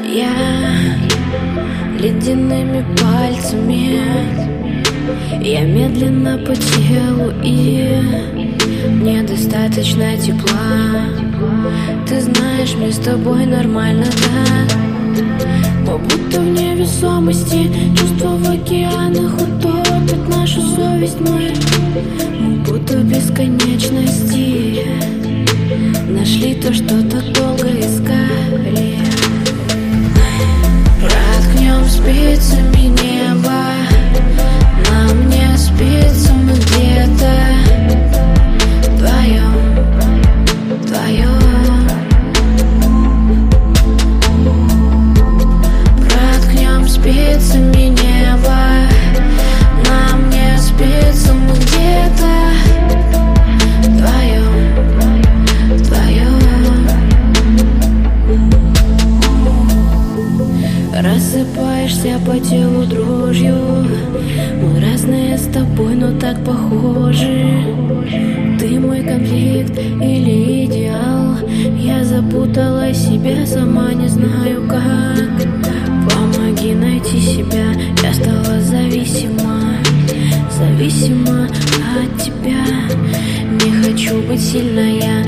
Я ледяными пальцами, я медленно по телу, и мне достаточно тепла. Ты знаешь, мне с тобой нормально так. Мы будто в невесомости, чувства в океанах утопят нашу совесть. Мы будто в бесконечности нашли то, что так долго искали. Проткнем спицами небо, нам не спится, мы где-то вдвоем, вдвоем. Проткнем спицами небо, нам не спится, мы где-то вдвоем, вдвоем. Рассыпаешься по телу дрожью. Мы разные с тобой, но так похожи. Ты мой конфликт или идеал. Я запутала себя, сама не знаю как. Помоги найти себя, я стала зависима, зависима от тебя. Не хочу быть сильная,